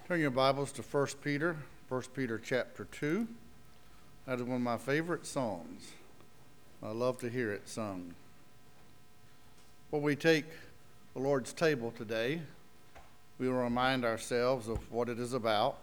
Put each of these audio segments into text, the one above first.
Turn your Bibles to 1 Peter chapter 2. That is one of my favorite songs. I love to hear it sung. When we take the Lord's table today, we will remind ourselves of what it is about.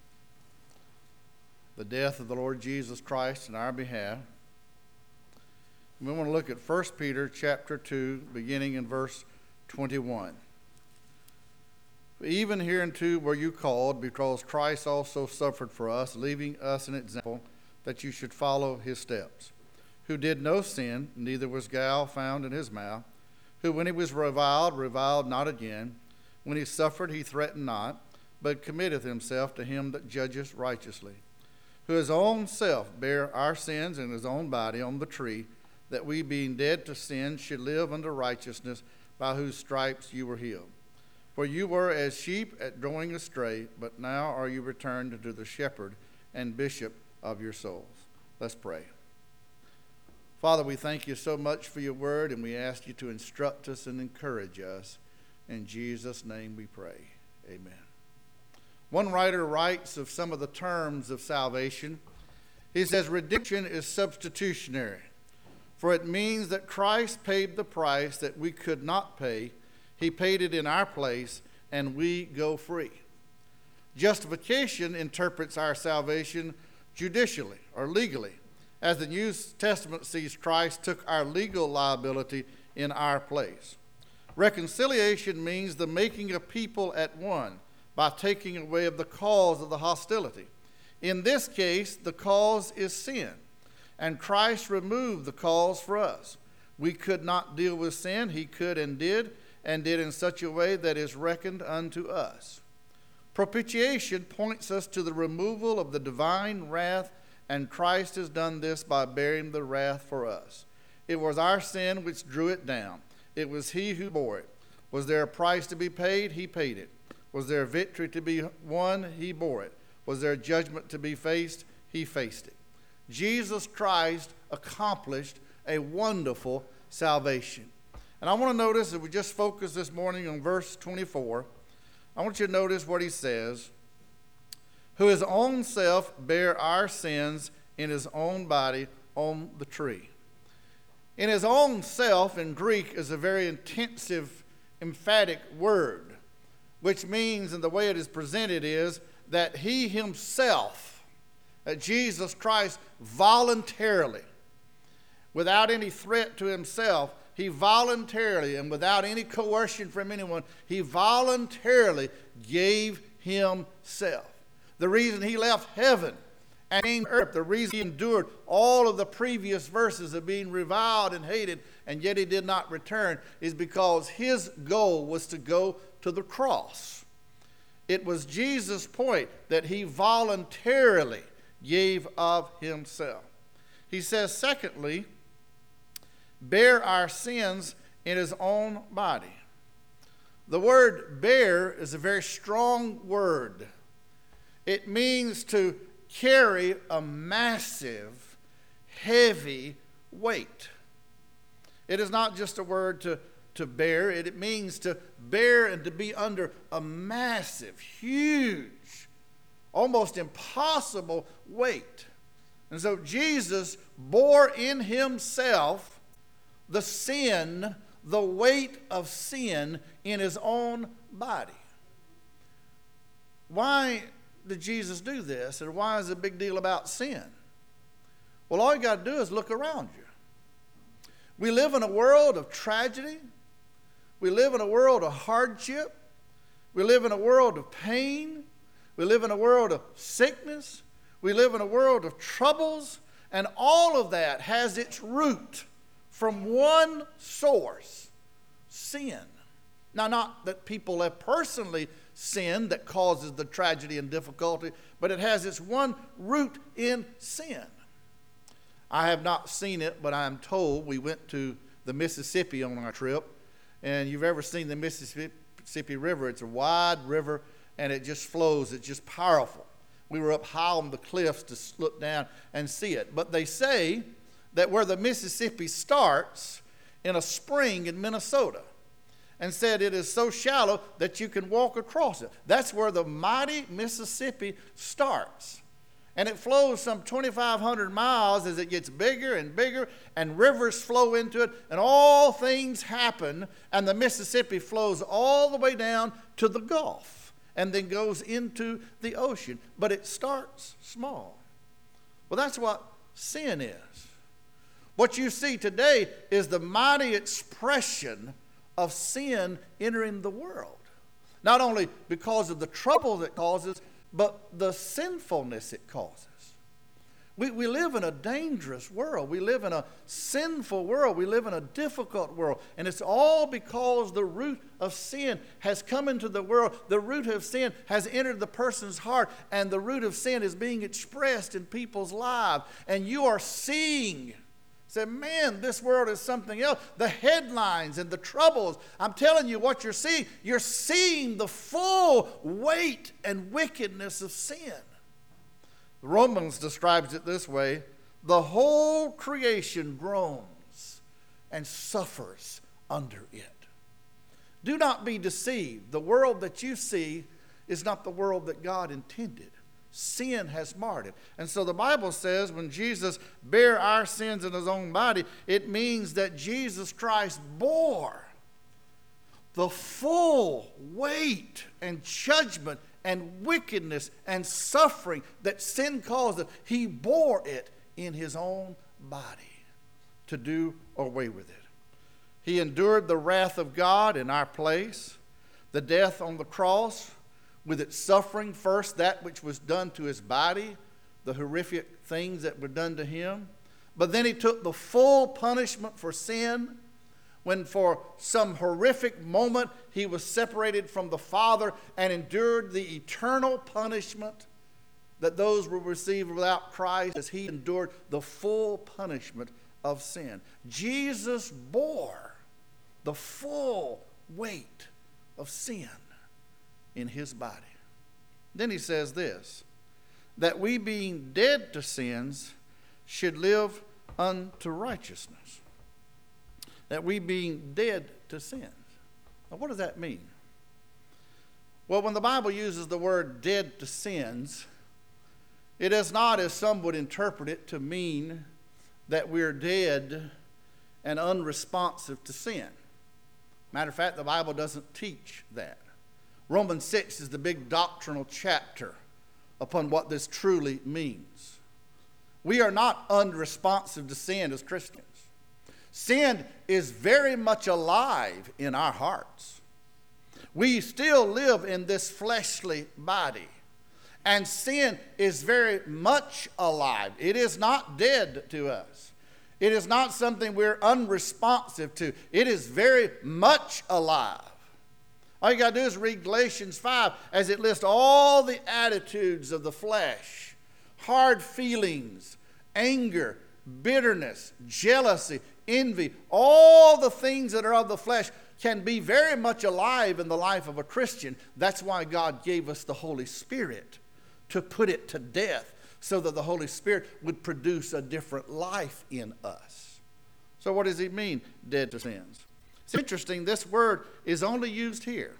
The death of the Lord Jesus Christ in our behalf. And we want to look at 1 Peter chapter 2, beginning in verse 21. Even hereunto were you called, because Christ also suffered for us, leaving us an example that you should follow his steps, who did no sin, neither was guile found in his mouth, who when he was reviled not again. When he suffered, he threatened not, but committeth himself to him that judgeth righteously, who his own self bare our sins in his own body on the tree, that we, being dead to sin, should live unto righteousness, by whose stripes you were healed. For you were as sheep at going astray, but now are you returned unto the shepherd and bishop of your souls. Let's pray. Father, we thank you so much for your word, and we ask you to instruct us and encourage us. In Jesus' name we pray. Amen. One writer writes of some of the terms of salvation. He says, redemption is substitutionary, for it means that Christ paid the price that we could not pay. He paid it in our place, and we go free. Justification interprets our salvation judicially or legally, as the New Testament sees Christ took our legal liability in our place. Reconciliation means the making of people at one by taking away of the cause of the hostility. In this case, the cause is sin, and Christ removed the cause for us. We could not deal with sin. He could and did in such a way that is reckoned unto us. Propitiation points us to the removal of the divine wrath, and Christ has done this by bearing the wrath for us. It was our sin which drew it down. It was he who bore it. Was there a price to be paid? He paid it. Was there a victory to be won? He bore it. Was there a judgment to be faced? He faced it. Jesus Christ accomplished a wonderful salvation. And I want to notice that we just focused this morning on verse 24. I want you to notice what he says. Who his own self bare our sins in his own body on the tree. In his own self in Greek is a very intensive, emphatic word, which means, and the way it is presented is, that he himself, that Jesus Christ voluntarily, without any threat to himself, he voluntarily, and without any coercion from anyone, he voluntarily gave himself. The reason he left heaven and came to earth, the reason he endured all of the previous verses of being reviled and hated, and yet he did not return, is because his goal was to go to the cross. It was Jesus' point that he voluntarily gave of himself. He says, secondly, bear our sins in his own body. The word bear is a very strong word. It means to carry a massive, heavy weight. It is not just a word to bear. It means to bear and to be under a massive, huge, almost impossible weight. And so Jesus bore in himself the sin, the weight of sin in his own body. Why did Jesus do this, and why is it a big deal about sin? Well, all you got to do is look around you. We live in a world of tragedy. We live in a world of hardship. We live in a world of pain. We live in a world of sickness. We live in a world of troubles, and all of that has its root from one source, sin. Now, not that people have personally sinned that causes the tragedy and difficulty, but it has its one root in sin. I have not seen it, but I am told we went to the Mississippi on our trip, and you've ever seen the Mississippi River. It's a wide river, and it just flows. It's just powerful. We were up high on the cliffs to look down and see it. But they say that where the Mississippi starts in a spring in Minnesota, and said it is so shallow that you can walk across it. That's where the mighty Mississippi starts. And it flows some 2,500 miles as it gets bigger and bigger, and rivers flow into it, and all things happen, and the Mississippi flows all the way down to the Gulf and then goes into the ocean. But it starts small. Well, that's what sin is. What you see today is the mighty expression of sin entering the world. Not only because of the trouble it causes, but the sinfulness it causes. We live in a dangerous world. We live in a sinful world. We live in a difficult world. And it's all because the root of sin has come into the world. The root of sin has entered the person's heart. And the root of sin is being expressed in people's lives. And you are seeing, say, man, this world is something else. The headlines and the troubles. I'm telling you what you're seeing the full weight and wickedness of sin. Romans describes it this way: the whole creation groans and suffers under it. Do not be deceived. The world that you see is not the world that God intended. Sin has marred it. And so the Bible says when Jesus bare our sins in his own body, it means that Jesus Christ bore the full weight and judgment and wickedness and suffering that sin caused. He bore it in his own body to do away with it. He endured the wrath of God in our place, the death on the cross, with its suffering, first that which was done to his body, the horrific things that were done to him. But then he took the full punishment for sin, when for some horrific moment he was separated from the Father and endured the eternal punishment that those will receive without Christ, as he endured the full punishment of sin. Jesus bore the full weight of sin in his body. Then he says this, that we being dead to sins should live unto righteousness. That we being dead to sins. Now, what does that mean? Well, when the Bible uses the word dead to sins, it is not, as some would interpret it, to mean that we're dead and unresponsive to sin. Matter of fact, the Bible doesn't teach that. Romans 6 is the big doctrinal chapter upon what this truly means. We are not unresponsive to sin as Christians. Sin is very much alive in our hearts. We still live in this fleshly body. And sin is very much alive. It is not dead to us. It is not something we're unresponsive to. It is very much alive. All you got to do is read Galatians 5 as it lists all the attitudes of the flesh. Hard feelings, anger, bitterness, jealousy, envy, all the things that are of the flesh can be very much alive in the life of a Christian. That's why God gave us the Holy Spirit, to put it to death, so that the Holy Spirit would produce a different life in us. So what does he mean, dead to sins? It's interesting, this word is only used here.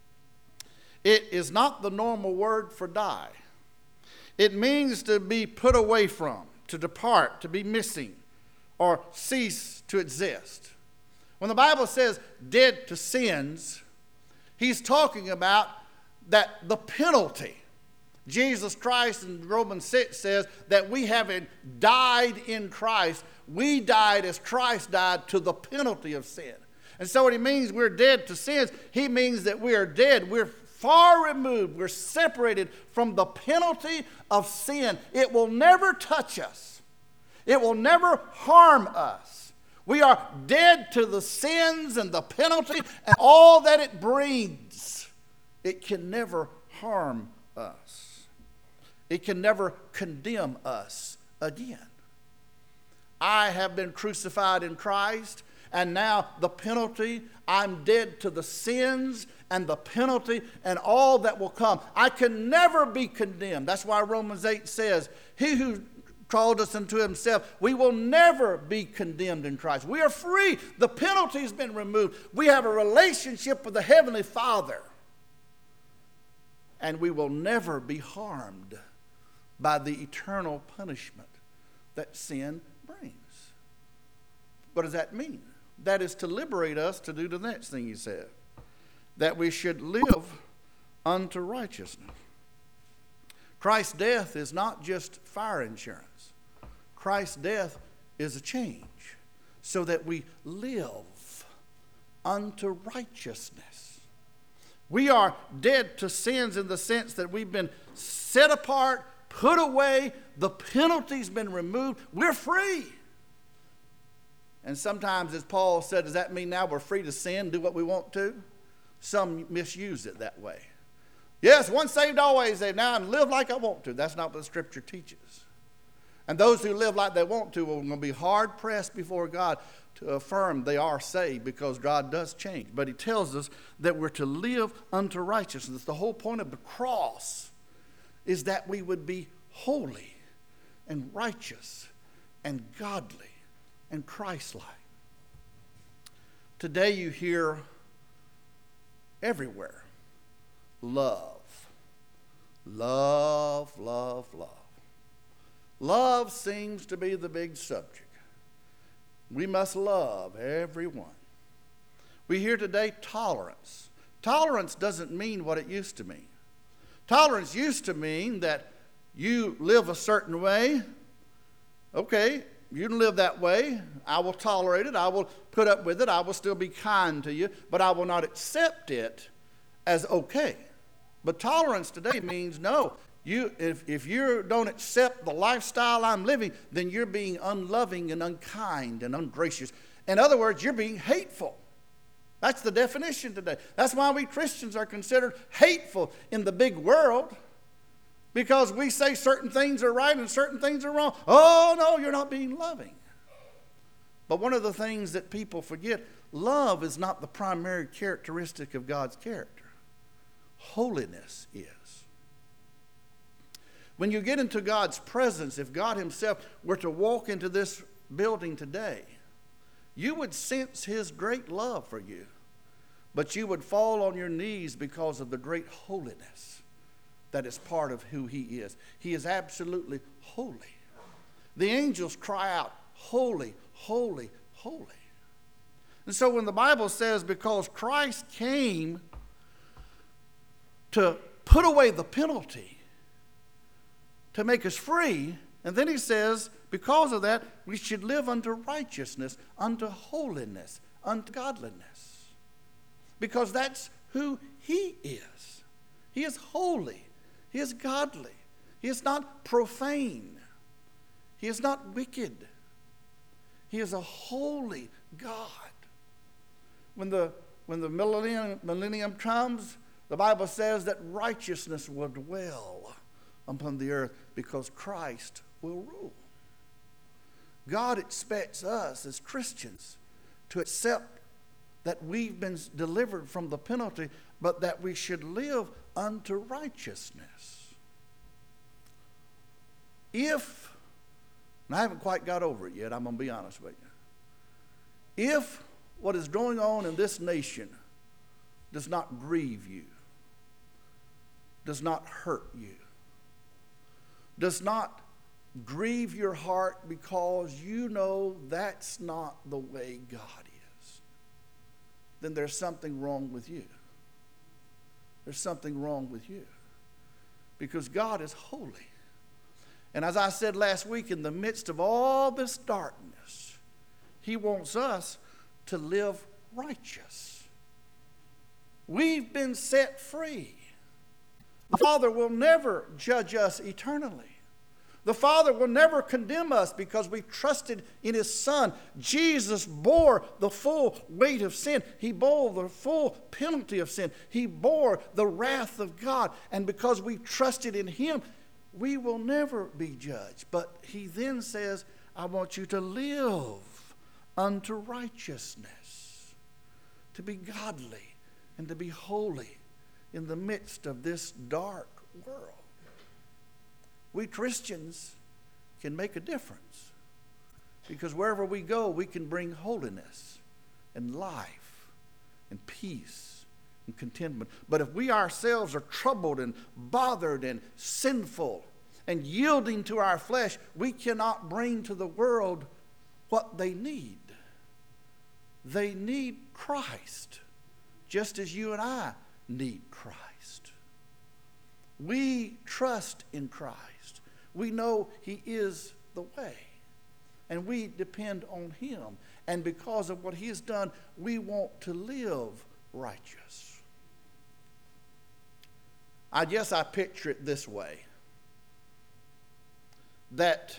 It is not the normal word for die. It means to be put away from, to depart, to be missing, or cease to exist. When the Bible says dead to sins, he's talking about that the penalty. Jesus Christ in Romans 6 says that we haven't died in Christ. We died as Christ died to the penalty of sin. And so what he means, we're dead to sins, he means that we are dead. We're far removed. We're separated from the penalty of sin. It will never touch us. It will never harm us. We are dead to the sins and the penalty and all that it brings. It can never harm us. It can never condemn us again. I have been crucified in Christ, and now the penalty, I'm dead to the sins and the penalty and all that will come. I can never be condemned. That's why Romans 8 says, he who called us into himself, we will never be condemned in Christ. We are free. The penalty's been removed. We have a relationship with the Heavenly Father. And we will never be harmed by the eternal punishment that sin brings. What does that mean? That is to liberate us to do the next thing he said, that we should live unto righteousness. Christ's death is not just fire insurance. Christ's death is a change so that we live unto righteousness. We are dead to sins in the sense that we've been set apart, put away, the penalty's been removed. We're free. And sometimes, as Paul said, does that mean now we're free to sin, do what we want to? Some misuse it that way. Yes, once saved, always saved. Now I live like I want to. That's not what the Scripture teaches. And those who live like they want to are going to be hard-pressed before God to affirm they are saved, because God does change. But he tells us that we're to live unto righteousness. The whole point of the cross is that we would be holy and righteous and godly and Christ-like. Today you hear everywhere, love. Love, love, love. Love seems to be the big subject. We must love everyone. We hear today tolerance. Tolerance doesn't mean what it used to mean. Tolerance used to mean that you live a certain way. Okay, you can live that way. I will tolerate it. I will put up with it. I will still be kind to you, but I will not accept it as okay. But tolerance today means no. If you don't accept the lifestyle I'm living, then you're being unloving and unkind and ungracious. In other words, you're being hateful. That's the definition today. That's why we Christians are considered hateful in the big world, because we say certain things are right and certain things are wrong. Oh, no, you're not being loving. But one of the things that people forget, love is not the primary characteristic of God's character. Holiness is. When you get into God's presence, if God himself were to walk into this building today, you would sense his great love for you, but you would fall on your knees because of the great holiness that is part of who he is. He is absolutely holy. The angels cry out, holy, holy, holy. And so when the Bible says because Christ came to put away the penalty, to make us free, and then he says, because of that, we should live unto righteousness, unto holiness, unto godliness. Because that's who he is. He is holy. He is godly. He is not profane. He is not wicked. He is a holy God. When the millennium comes, the Bible says that righteousness will dwell upon the earth because Christ will rule. God expects us as Christians to accept that we've been delivered from the penalty, but that we should live unto righteousness. And I haven't quite got over it yet, I'm going to be honest with you. If what is going on in this nation does not grieve you, does not hurt you, does not grieve your heart because you know that's not the way God is, then there's something wrong with you. There's something wrong with you. Because God is holy. And as I said last week, in the midst of all this darkness, he wants us to live righteous. We've been set free. The Father will never judge us eternally. The Father will never condemn us because we trusted in his Son. Jesus bore the full weight of sin. He bore the full penalty of sin. He bore the wrath of God. And because we trusted in him, we will never be judged. But he then says, I want you to live unto righteousness, to be godly and to be holy in the midst of this dark world. We Christians can make a difference. Because wherever we go, we can bring holiness and life and peace and contentment. But if we ourselves are troubled and bothered and sinful and yielding to our flesh, we cannot bring to the world what they need. They need Christ, just as you and I need Christ. We trust in Christ. We know He is the way, and we depend on Him. And because of what He has done, we want to live righteous. I guess I picture it this way, that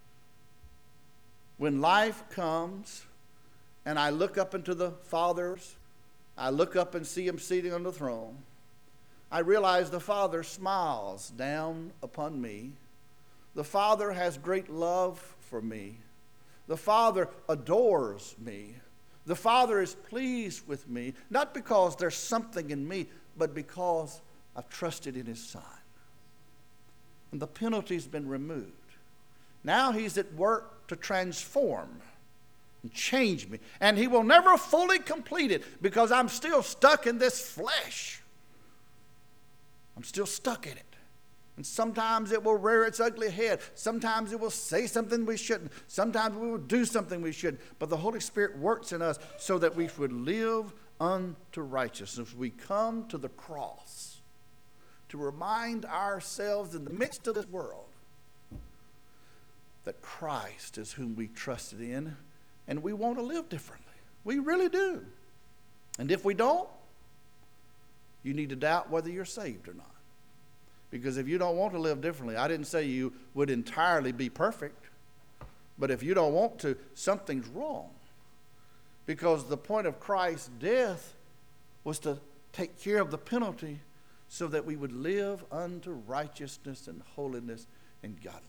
when life comes and I look up into the Father's, I look up and see Him seated on the throne, I realize the Father smiles down upon me. The Father has great love for me. The Father adores me. The Father is pleased with me, not because there's something in me, but because I've trusted in His Son. And the penalty's been removed. Now He's at work to transform and change me. And He will never fully complete it because I'm still stuck in this flesh. I'm still stuck in it. And sometimes it will rear its ugly head. Sometimes it will say something we shouldn't. Sometimes we will do something we shouldn't. But the Holy Spirit works in us so that we would live unto righteousness. We come to the cross to remind ourselves in the midst of this world that Christ is whom we trusted in, and we want to live differently. We really do. And if we don't, you need to doubt whether you're saved or not. Because if you don't want to live differently, I didn't say you would entirely be perfect, but if you don't want to, something's wrong. Because the point of Christ's death was to take care of the penalty so that we would live unto righteousness and holiness and godliness.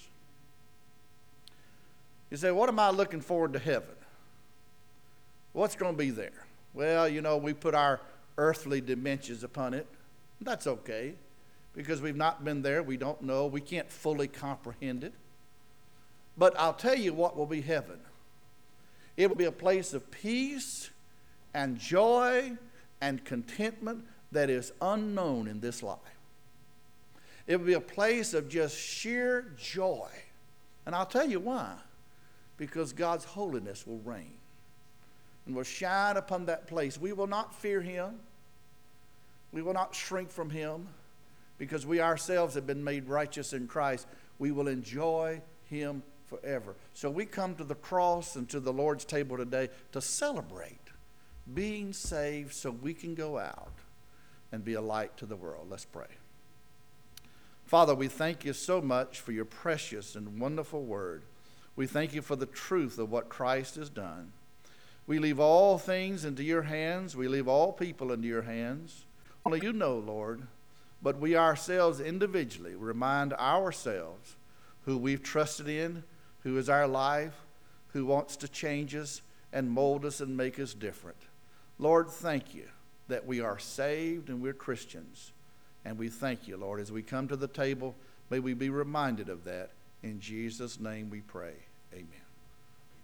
You say, what am I looking forward to heaven? What's going to be there? Well, we put our earthly dimensions upon it. That's okay, because we've not been there. We don't know. We can't fully comprehend it. But I'll tell you what will be heaven. It will be a place of peace and joy and contentment that is unknown in this life. It will be a place of just sheer joy. And I'll tell you why. Because God's holiness will reign and will shine upon that place. We will not fear Him. We will not shrink from Him, because we ourselves have been made righteous in Christ. We will enjoy Him forever. So we come to the cross and to the Lord's table today to celebrate being saved so we can go out and be a light to the world. Let's pray. Father, we thank You so much for Your precious and wonderful word. We thank You for the truth of what Christ has done. We leave all things into Your hands. We leave all people into Your hands. Only You know, Lord. But we ourselves individually remind ourselves who we've trusted in, who is our life, who wants to change us and mold us and make us different. Lord, thank You that we are saved and we're Christians. And we thank You, Lord, as we come to the table, may we be reminded of that. In Jesus' name we pray. Amen.